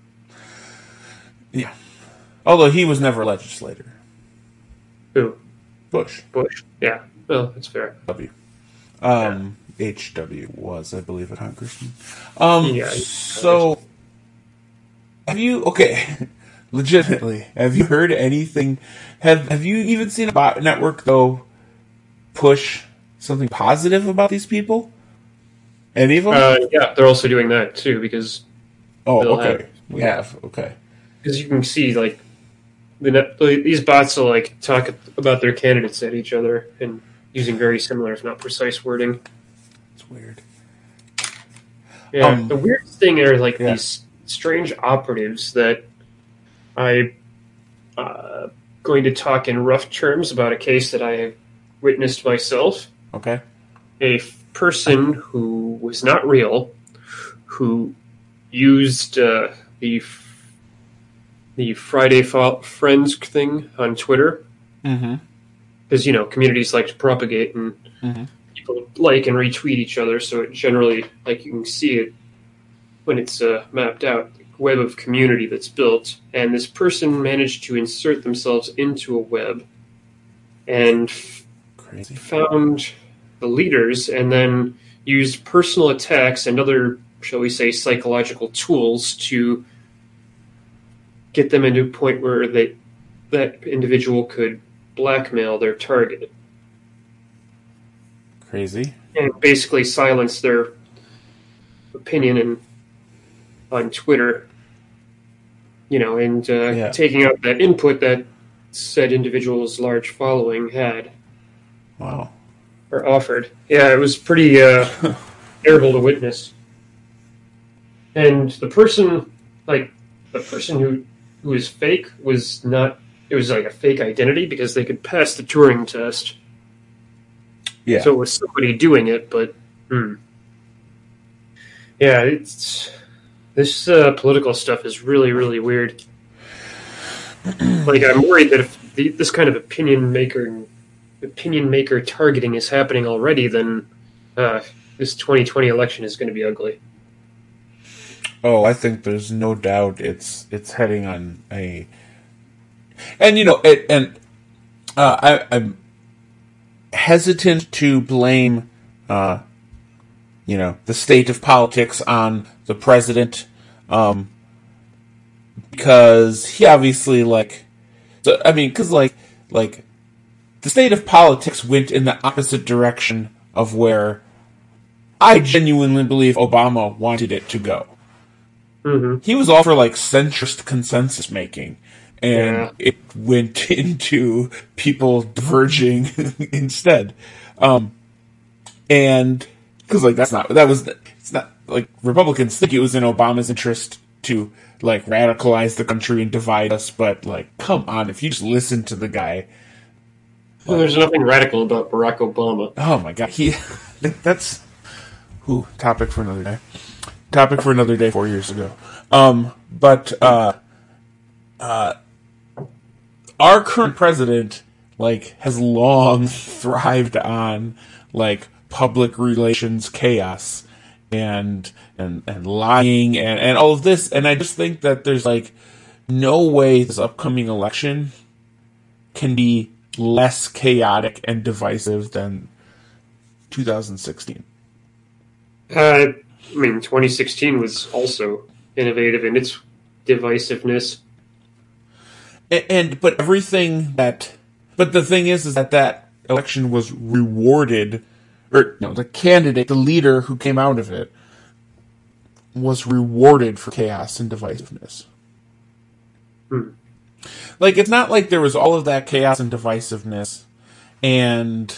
Yeah. Although he was never a legislator. Who? Bush. Bush, yeah. Well, that's fair. W. Um, yeah. H W was, I believe, a congressman. Um, yeah. So, have you, okay, legitimately, have you heard anything, have have you even seen a bot network, though, push something positive about these people? Any of them? Uh, yeah, they're also doing that, too, because... Oh, okay. Have, we have, okay. Because you can see, like, the net, these bots will, like, talk about their candidates at each other, and using very similar, if not precise, wording. It's weird. Yeah, um, the weirdest thing are like yeah. these strange operatives that I uh, going to talk in rough terms about a case that I have witnessed myself. Okay. A f- person who was not real, who used uh, the f- the Friday Fa- Friends thing on Twitter. Mm-hmm. Because, you know, communities like to propagate and mm-hmm. people like and retweet each other, so it generally, like, you can see it when it's uh, mapped out, the web of community that's built. And this person managed to insert themselves into a web and f- Crazy. found the leaders and then used personal attacks and other, shall we say, psychological tools to get them into a point where they, that individual could blackmail their target. Crazy. And basically silence their opinion in, on Twitter, you know, and uh, yeah. taking out that input that said individual's large following had. Wow. Or offered. Yeah, it was pretty uh, terrible to witness. And the person, like, the person who, who was fake was not... It was like a fake identity because they could pass the Turing test. Yeah. So it was somebody doing it, but hmm. Yeah, it's this uh, political stuff is really, really weird. Like, I'm worried that if the, this kind of opinion maker, opinion maker targeting is happening already, then uh, this twenty twenty election is going to be ugly. Oh, I think there's no doubt it's it's heading on a. And, you know, it, and uh, I, I'm hesitant to blame uh, you know, the state of politics on the president, um, because he obviously, like, so, I mean, because, like, like, the state of politics went in the opposite direction of where I genuinely believe Obama wanted it to go. Mm-hmm. He was all for, like, centrist consensus making, and yeah. it went into people diverging instead. Um, and, because, like, that's not, that was, it's not, like, Republicans think it was in Obama's interest to, like, radicalize the country and divide us, but, like, come on, if you just listen to the guy. Well, there's nothing radical about Barack Obama. Oh my god, he, that's, whew, topic for another day. Topic for another day four years ago. Um, but, uh, uh, our current president, like, has long thrived on, like, public relations chaos and, and, and lying and, and all of this. And I just think that there's, like, no way this upcoming election can be less chaotic and divisive than two thousand sixteen. Uh, I mean, twenty sixteen was also innovative in its divisiveness. And, and but everything that, but the thing is, is that that election was rewarded, or no, the candidate, the leader who came out of it, was rewarded for chaos and divisiveness. Hmm. Like, it's not like there was all of that chaos and divisiveness, and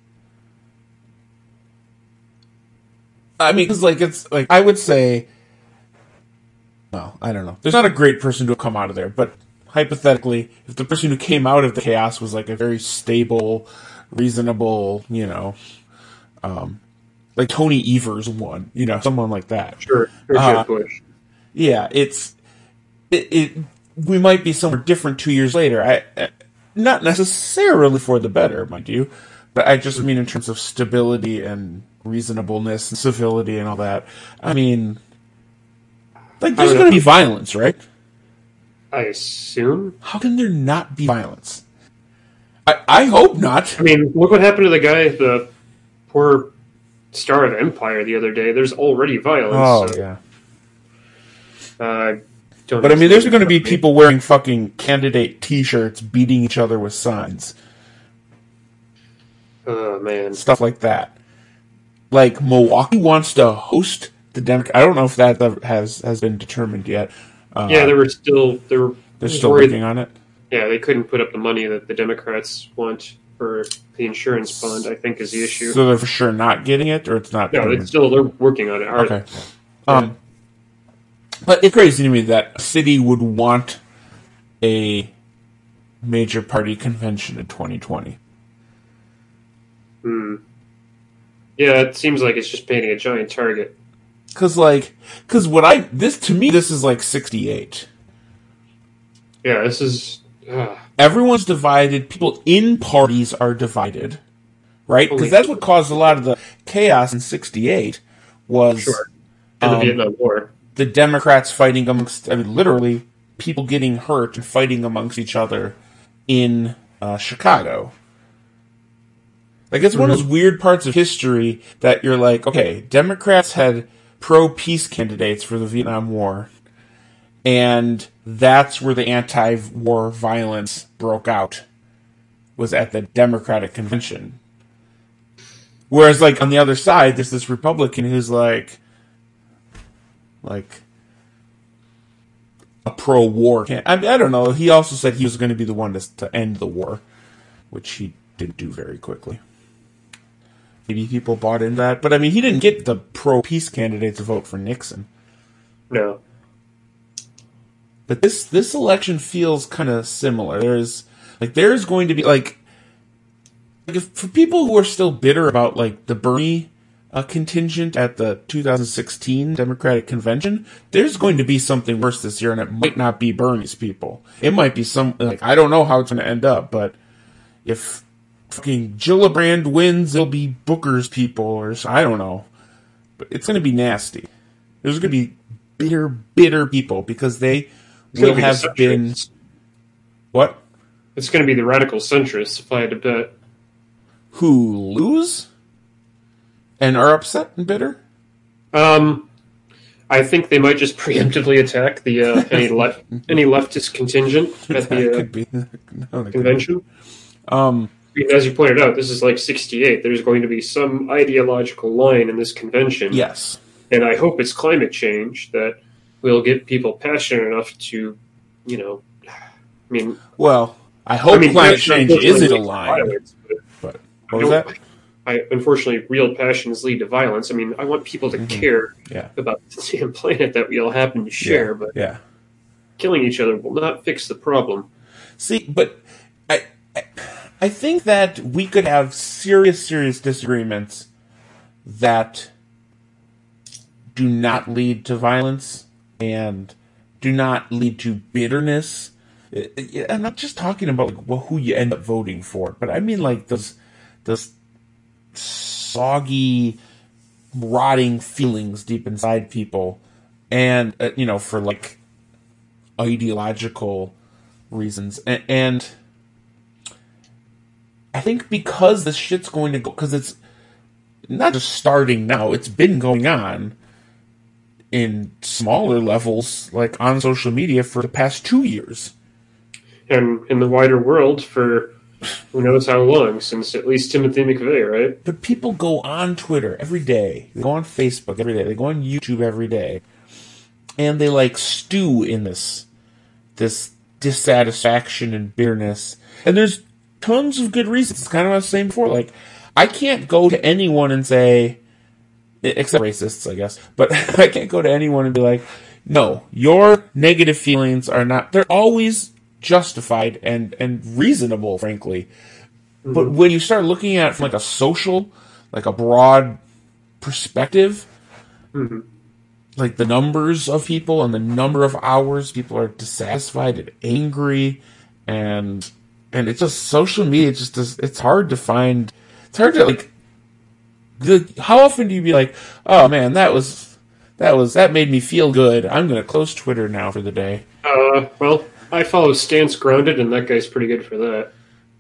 I mean, because, like, it's, like, I would say, well, I don't know. There's not a great person to have come out of there, but hypothetically, if the person who came out of the chaos was, like, a very stable, reasonable, you know, um, like Tony Evers won, you know, someone like that. Sure, or uh, Jeb Bush. Yeah, it's, it, it, we might be somewhere different two years later. I, I, not necessarily for the better, mind you, but I just mean in terms of stability and reasonableness and civility and all that. I mean, like, there's going to be violence, right? I assume. How can there not be violence? I, I hope not. I mean, look what happened to the guy, the poor star of Empire the other day. There's already violence. Oh, so, yeah. Uh, don't But I mean, there's going to be people wearing fucking candidate t-shirts, beating each other with signs. Oh, man. Stuff like that. Like, Milwaukee wants to host the Democrat. I don't know if that has has been determined yet. Uh, Yeah, they were still they were they're still worried- working on it. Yeah, they couldn't put up the money that the Democrats want for the insurance fund, I think, is the issue. So they're for sure not getting it, or it's not. no, determined? it's still they're working on it hard. Okay. Um, but it's crazy to me that a city would want a major party convention in twenty twenty. Hmm. Yeah, it seems like it's just painting a giant target. Cause like, cause what I this to me this is like sixty-eight. Yeah, this is. Uh, Everyone's divided. People in parties are divided, right? Because Holy that's what caused a lot of the chaos in sixty-eight. Was sure. And um, the Vietnam War. the Democrats fighting amongst, I mean, literally people getting hurt and fighting amongst each other in uh, Chicago. Like, it's one of those weird parts of history that you're like, okay, Democrats had pro-peace candidates for the Vietnam War, and that's where the anti-war violence broke out, was at the Democratic convention. Whereas, like, on the other side, there's this Republican who's like, like, a pro-war can I, mean, I don't know. He also said he was going to be the one to, to end the war, which he didn't do very quickly. Maybe people bought into that. But, I mean, he didn't get the pro-peace candidate to vote for Nixon. No. But this this election feels kind of similar. There's, like, there's going to be, like, like if, for people who are still bitter about, like, the Bernie uh, contingent at the two thousand sixteen Democratic Convention, there's going to be something worse this year, and it might not be Bernie's people. It might be some, like, I don't know how it's going to end up, but if fucking Gillibrand wins, it'll be Booker's people, or I don't know. But it's going to be nasty. There's going to be bitter, bitter people, because they It's gonna will be have the been... centrists. What? It's going to be the radical centrists, if I had to bet. Who lose? And are upset and bitter? Um, I think they might just preemptively attack the uh, any left any leftist contingent at the uh, could be. No, it convention. Um, As you pointed out, this is like sixty-eight. There's going to be some ideological line in this convention. yes. And I hope it's climate change that will get people passionate enough to, you know, I mean... Well, I hope I mean, climate change isn't a line. Violence, but But what was that? I, unfortunately, real passions lead to violence. I mean, I want people to Mm-hmm. care Yeah. about the damn planet that we all happen to share, yeah. but yeah. killing each other will not fix the problem. See, but I, I, I think that we could have serious, serious disagreements that do not lead to violence and do not lead to bitterness. I- I- I'm not just talking about like, well, who you end up voting for, but I mean like those, those soggy, rotting feelings deep inside people, and uh, you know, for like ideological reasons, and, and I think because this shit's going to go, because it's not just starting now, it's been going on in smaller levels, like on social media for the past two years. And in the wider world for who knows how long, since at least Timothy McVeigh, right? But people go on Twitter every day, they go on Facebook every day, they go on YouTube every day, and they like stew in this, this dissatisfaction and bitterness. And there's tons of good reasons. It's kind of what I was saying before. Like, I can't go to anyone and say, except racists, I guess, but I can't go to anyone and be like, no, your negative feelings are not, they're always justified and, and reasonable, frankly. Mm-hmm. But when you start looking at it from like a social, like a broad perspective, Mm-hmm. like the numbers of people and the number of hours people are dissatisfied and angry, and and it's just social media. Just does, it's hard to find. It's hard to like. The, how often do you be like, oh man, that was that was that made me feel good. I'm gonna close Twitter now for the day. Uh, well, I follow Stance Grounded, and that guy's pretty good for that.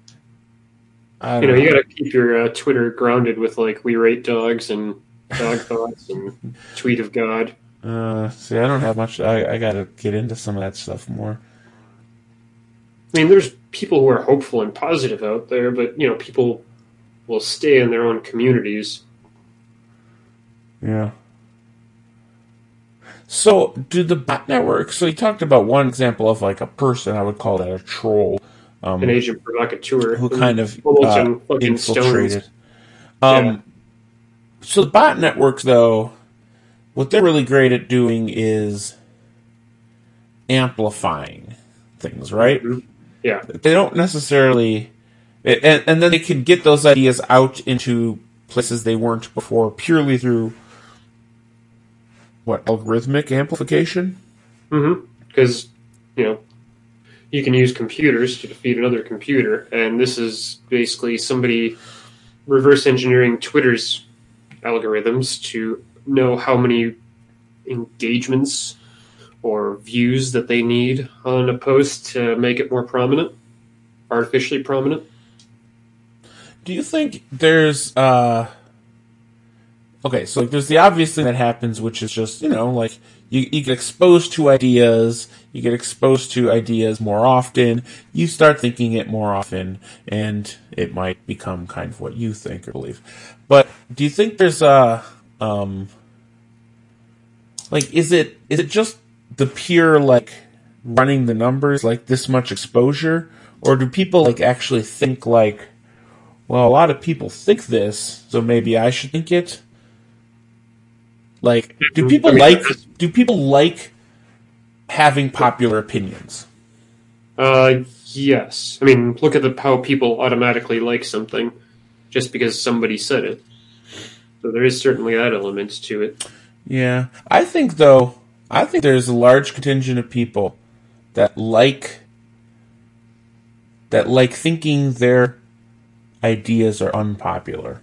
I You know, don't you got to keep your uh, Twitter grounded with like "We Rate Dogs" and "Dog Thoughts" and "Tweet of God." Uh, see, I don't have much. I, I gotta get into some of that stuff more. I mean, there's people who are hopeful and positive out there, but you know, people will stay in their own communities. Yeah. So, do the bot networks... So, you talked about one example of, like, a person, I would call that a troll. Um, An agent provocateur who kind of Hamilton uh, fucking infiltrated. Stones. Um, Yeah. So, the bot networks, though, what they're really great at doing is amplifying things, right? Mhm. Yeah. They don't necessarily... And, and then they can get those ideas out into places they weren't before purely through... What, algorithmic amplification? Mm-hmm. Because, you know, you can use computers to defeat another computer, and this is basically somebody reverse engineering Twitter's algorithms to know how many engagements or views that they need on a post to make it more prominent, artificially prominent. Do you think there's... uh Okay, so like, there's the obvious thing that happens, which is just, you know, like, you, you get exposed to ideas, you get exposed to ideas more often, you start thinking it more often, and it might become kind of what you think or believe. But do you think there's a, um, like, is it is it just the pure, like, running the numbers, like, this much exposure? Or do people, like, actually think, like, well, a lot of people think this, so maybe I should think it? Like, do people I mean, like do people like having popular opinions? Uh, yes. I mean, look at the, how people automatically like something just because somebody said it. So there is certainly that element to it. Yeah. I think, though, I think there's a large contingent of people that like that like thinking their ideas are unpopular.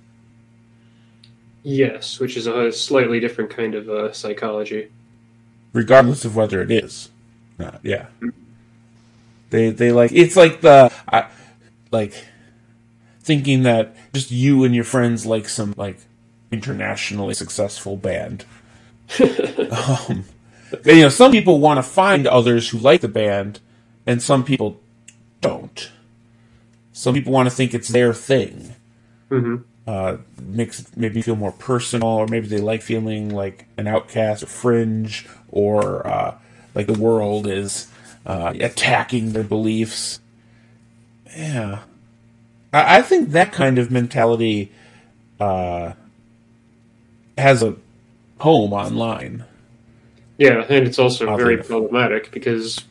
Yes, which is a slightly different kind of uh, psychology. Regardless of whether it is. Not, yeah. They they like it's like the I, like thinking that just you and your friends like some like internationally successful band. um, you know, some people want to find others who like the band, and some people don't. Some people want to think it's their thing. Mm-hmm. Uh, makes it maybe feel more personal, or maybe they like feeling like an outcast or fringe, or uh, like the world is uh, attacking their beliefs. Yeah. I, I think that kind of mentality uh, has a home online. Yeah, and it's also Oddly very enough. problematic because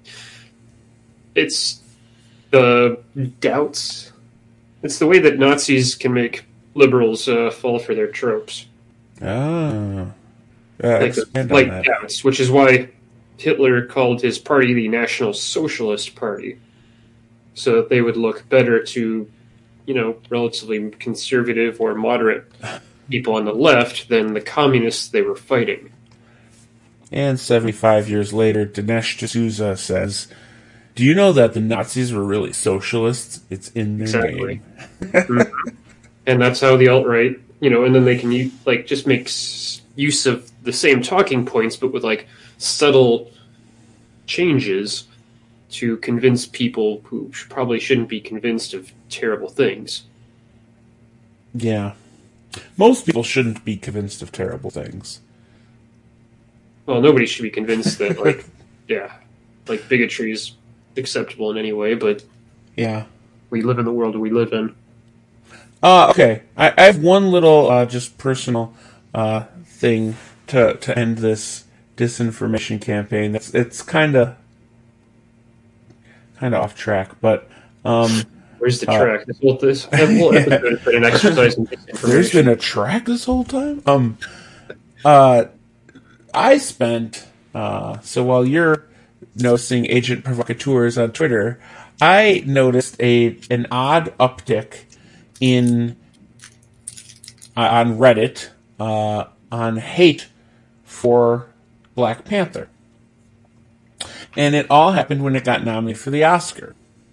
it's the doubts. It's the way that Nazis can make liberals uh, fall for their tropes. Ah. Uh, Like, expand on like that. doubts, which is why Hitler called his party the National Socialist Party. So that they would look better to, you know, relatively conservative or moderate people on the left than the communists they were fighting. And seventy-five years later, Dinesh D'Souza says, "Do you know that the Nazis were really socialists? It's in their Exactly. name." Mhm. And that's how the alt-right, you know, and then they can u- like just make s- use of the same talking points, but with like subtle changes to convince people who sh- probably shouldn't be convinced of terrible things. Yeah. Most people shouldn't be convinced of terrible things. Well, nobody should be convinced that, like, yeah, like bigotry is acceptable in any way, but Yeah. we live in the world we live in. Uh, okay. I, I have one little, uh, just personal uh, thing to to end this disinformation campaign. That's it's kind of kind of off track, but um, Where's the Uh, track? This whole, this whole episode has been an exercise in there's been disinformation. a track this whole time. Um, uh, I spent uh, so while you're noticing agent provocateurs on Twitter, I noticed a an odd uptick in uh, on Reddit uh, on hate for Black Panther, and it all happened when it got nominated for the Oscar.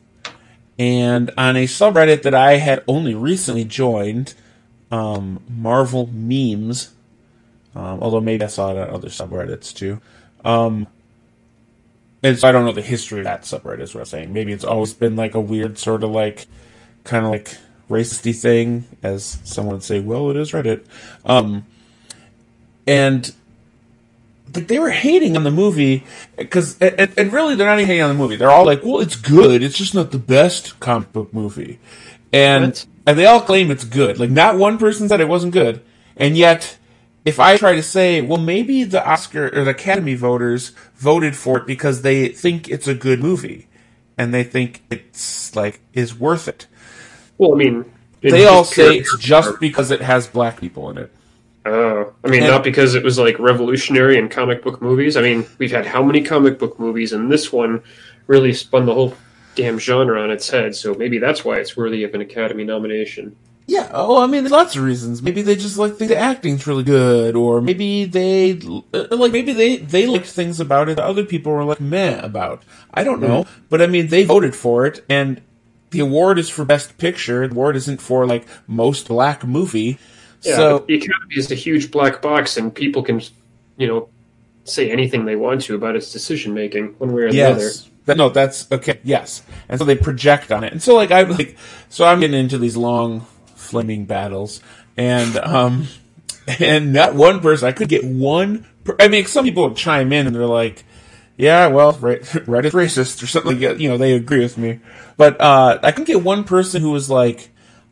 And on a subreddit that I had only recently joined, um, Marvel Memes, um, although maybe I saw it on other subreddits too. Um, and so I don't know the history of that subreddit, is what I'm saying. Maybe it's always been like a weird sort of like, kind of like racisty thing, as someone would say, well, it is Reddit. Um, and like they were hating on the movie because, and, and really they're not even hating on the movie. They're all like, "Well, it's good. It's just not the best comic book movie," and What? and they all claim it's good. Like not one person said it wasn't good, and yet if I try to say, "Well, maybe the Oscar or the Academy voters voted for it because they think it's a good movie, and they think it's like is worth it," Well, I mean, it's they all just pure- say it's just because it has black people in it. Oh, I mean, And- not because it was like revolutionary in comic book movies. I mean, we've had how many comic book movies, and this one really spun the whole damn genre on its head. So maybe that's why it's worthy of an Academy nomination. Yeah, oh, I mean, there's lots of reasons. Maybe they just like think the acting's really good, or maybe they uh, like maybe they they liked things about it that other people were like meh about. I don't know, but I mean, they voted for it, and the award is for Best Picture. The award isn't for like most black movie. Yeah, So but the Academy is a huge black box, and people can, you know, say anything they want to about its decision making, one way or the other. yes, That- no, that's okay. Yes, and so they project on it, and so like I like, so I'm getting into these long flaming battles, and um, and not one person. I could get one. Per, I mean, some people would chime in, and they're like, "Yeah, well, right, Reddit's racist," or something. Like that. You know, they agree with me, but uh, I could get one person who was like,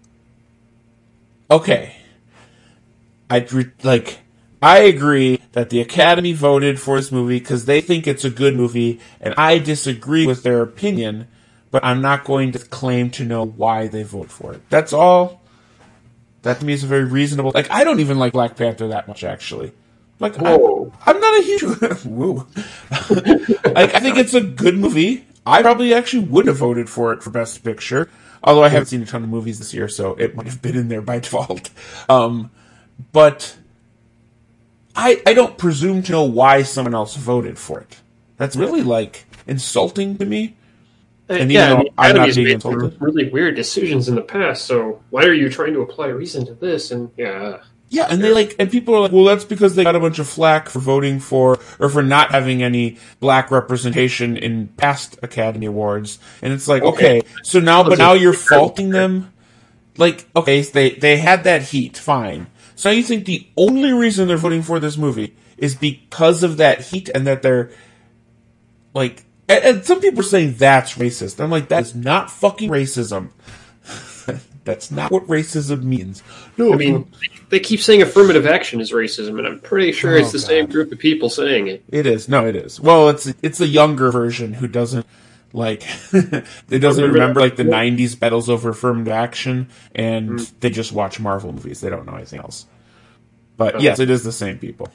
"Okay, I like." I agree that the Academy voted for this movie because they think it's a good movie, and I disagree with their opinion, but I'm not going to claim to know why they voted for it. That's all. That to me is a very reasonable... Like, I don't even like Black Panther that much, actually. Like, I, Whoa. I'm not a huge... Whoa. Like, I think it's a good movie. I probably actually would have voted for it for Best Picture, although I haven't seen a ton of movies this year, so it might have been in there by default. Um, but... I, I don't presume to know why someone else voted for it. That's really, like, insulting to me. And yeah, even and though the I'm not Academy's being made some insulted. really weird decisions in the past, so why are you trying to apply reason to this? And yeah, Yeah, and they like, and people are like, well, that's because they got a bunch of flack for voting for, or for not having any black representation in past Academy Awards. And it's like, okay, okay so now, but now you're faulting them? Like, okay, so they, they had that heat, fine. So now you think the only reason they're voting for this movie is because of that heat and that they're, like, and, and some people are saying that's racist. I'm like, that is not fucking racism. That's not what racism means. No, I mean, they keep saying affirmative action is racism, and I'm pretty sure oh, it's the God. same group of people saying it. It is. No, it is. Well, it's it's a younger version who doesn't, like, it doesn't remember, like, the nineties battles over affirmative action, and mm. they just watch Marvel movies. They don't know anything else. But, okay. yes, it is the same people.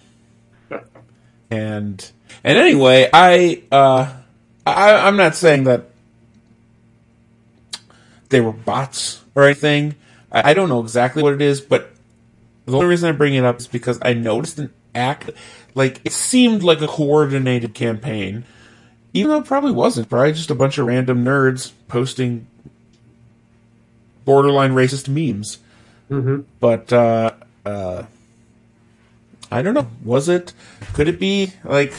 And, and anyway, I, uh, I, I'm not saying that they were bots or anything. I, I don't know exactly what it is, but the only reason I bring it up is because I noticed an act, like, it seemed like a coordinated campaign, even though it probably wasn't. Probably just a bunch of random nerds posting borderline racist memes. Mm-hmm. But, uh, uh, I don't know. Was it? Could it be, like,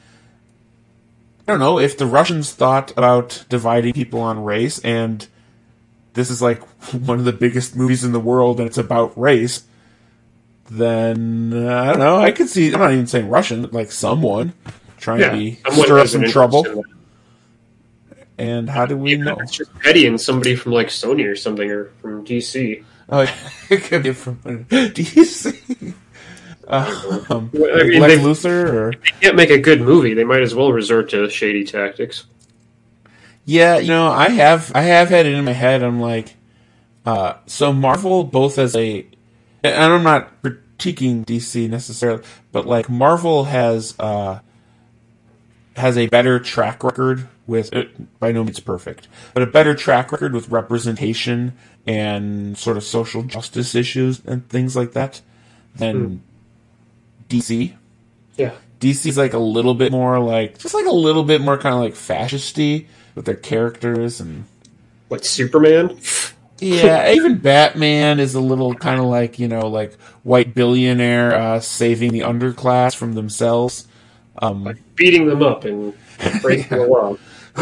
I don't know, if the Russians thought about dividing people on race, and this is, like, one of the biggest movies in the world, and it's about race, then, uh, I don't know, I could see, I'm not even saying Russian, but, like, someone trying yeah, to be, stir up some trouble. And how do we yeah, know? It's just Eddie and somebody from, like, Sony or something, or from D C. Oh, it could be from D C. Uh, um, well, I like mean, Lex they, Luthor, or they can't make a good movie. They might as well resort to shady tactics. Yeah, you know, I have I have had it in my head. I'm like, uh, so Marvel, both as a, and I'm not critiquing D C necessarily, but like Marvel has uh, has a better track record with, by no means perfect, but a better track record with representation and sort of social justice issues and things like that than mm. D C. Yeah. D C's like a little bit more like, just like a little bit more kind of like fascisty with their characters and... Like Superman? Yeah, even Batman is a little kind of like, you know, like white billionaire uh, saving the underclass from themselves. Um, like beating them up and breaking the law.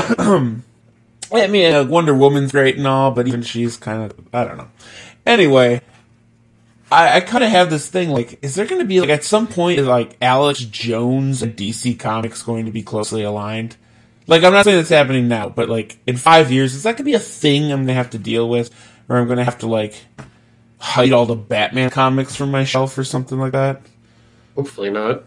I mean, uh, Wonder Woman's great and all, but even she's kind of, I don't know. Anyway... I, I kind of have this thing, like, is there going to be, like, at some point, like, Alex Jones and D C Comics going to be closely aligned? Like, I'm not saying it's happening now, but, like, in five years, is that going to be a thing I'm going to have to deal with? Or I'm going to have to, like, hide all the Batman comics from my shelf or something like that? Hopefully not.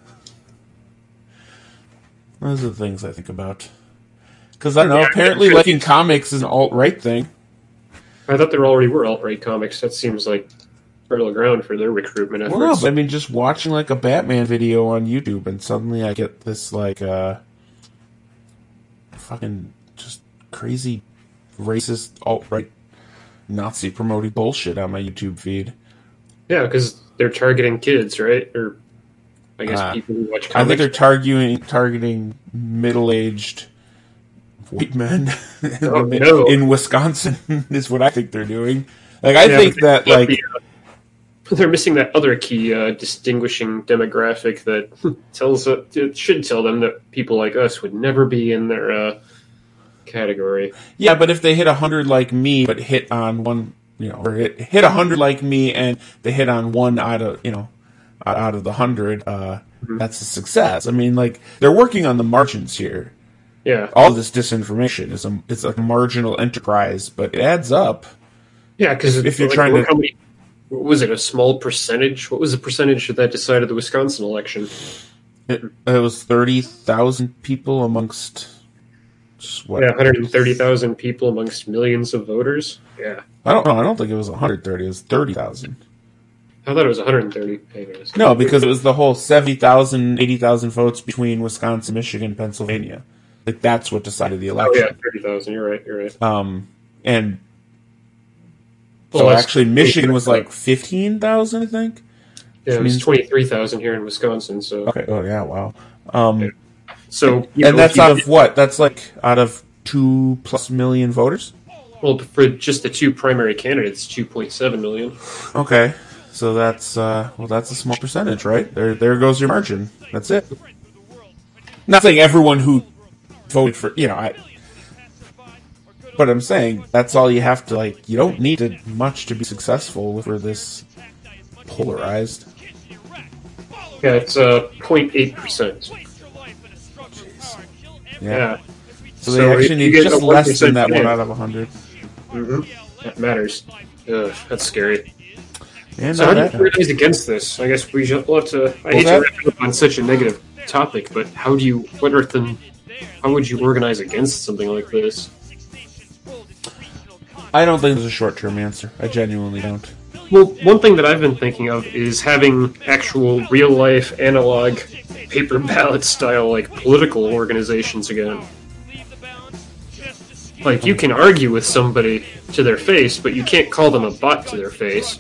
Those are the things I think about. Because, I don't know, yeah, apparently liking comics is an alt-right thing. I thought there already were alt-right comics. That seems like... fertile ground for their recruitment efforts. Well, no, I mean, just watching like a Batman video on YouTube, and suddenly I get this like uh, fucking just crazy racist alt-right Nazi promoting bullshit on my YouTube feed. Yeah, because they're targeting kids, right? Or I guess uh, people who watch comics. I think they're targeting targeting middle-aged white men oh, in, no. in Wisconsin is what I think they're doing. Like I yeah, think that like. Be, uh, they're missing that other key uh, distinguishing demographic that tells uh, it should tell them that people like us would never be in their uh, category. Yeah, but if they hit a hundred like me, but hit on one, you know, or hit hit a hundred like me, and they hit on one out of you know out of the hundred, uh, mm-hmm. that's a success. I mean, like they're working on the margins here. Yeah, all this disinformation is a it's a marginal enterprise, but it adds up. Yeah, because if you're like, trying to. How many, what was it, a small percentage? What was the percentage that decided the Wisconsin election? It, it was thirty thousand people amongst... What? Yeah, one hundred thirty thousand people amongst millions of voters. Yeah. I don't know. I don't think it was one hundred thirty. It was thirty thousand. I thought it was one hundred thirty. Anyways. No, because it was the whole seventy thousand, eighty thousand votes between Wisconsin, Michigan, Pennsylvania. Like, that's what decided the election. Oh, yeah, thirty thousand. You're right. You're right. Um, and... Well, so actually, Michigan was like fifteen thousand, I think. Yeah, it was twenty-three thousand here in Wisconsin. So okay. Oh yeah. Wow. Um, yeah. So and know, that's out of what? That's like out of two plus million voters. Well, for just the two primary candidates, two point seven million. Okay. So that's uh, well, that's a small percentage, right? There, there goes your margin. That's it. Not saying everyone who voted for, you know, I, but I'm saying that's all you have to, like. You don't need to, much to be successful for this polarized. Yeah, it's uh, zero point eight percent. Yeah. Yeah. So they So actually if you need get just a less than that one percent one out of a hundred. Mm-hmm. That matters. Ugh, that's scary. And So how do you that, organize against this? I guess we should we'll have to. I Well, hate that- to wrap it up on such a negative topic, but how do you? What are the? How would you organize against something like this? I don't think there's a short-term answer. I genuinely don't. Well, one thing that I've been thinking of is having actual real-life analog paper ballot style like political organizations again. Like you can argue with somebody to their face, but you can't call them a bot to their face.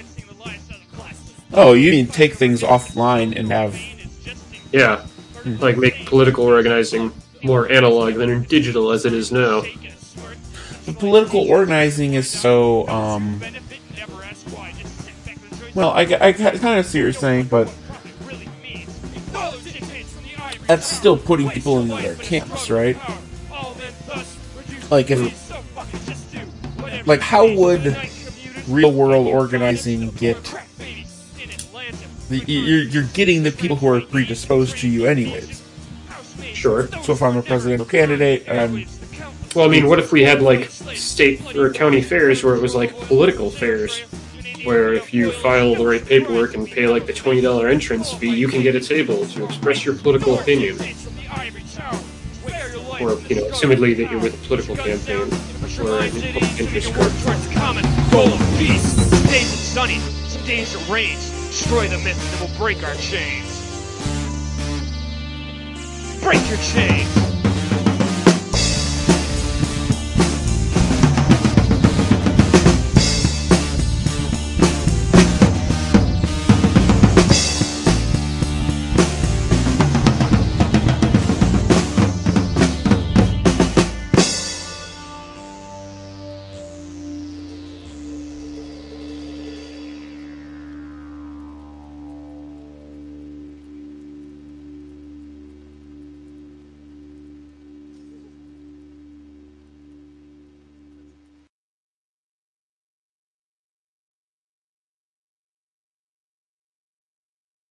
Oh, you mean take things offline and have... Yeah, like make political organizing more analog than digital as it is now. The political organizing is so, um... Well, I, I kind of see what you're saying, but... That's still putting people into their camps, right? Like, if... Like, how would real-world organizing get... The, you're, you're getting the people who are predisposed to you anyways. Sure. So if I'm a presidential candidate, and I'm... Well, I mean, what if we had, like, state or county fairs where it was, like, political fairs? Where if you file the right paperwork and pay, like, the twenty dollars entrance fee, you can get a table to express your political opinion. Or, you know, assumedly that you're with a political campaign or an interest group. Common goal of peace. Some days it's sunny, some days it rains. Destroy the myth that will break our chains. Break your chains.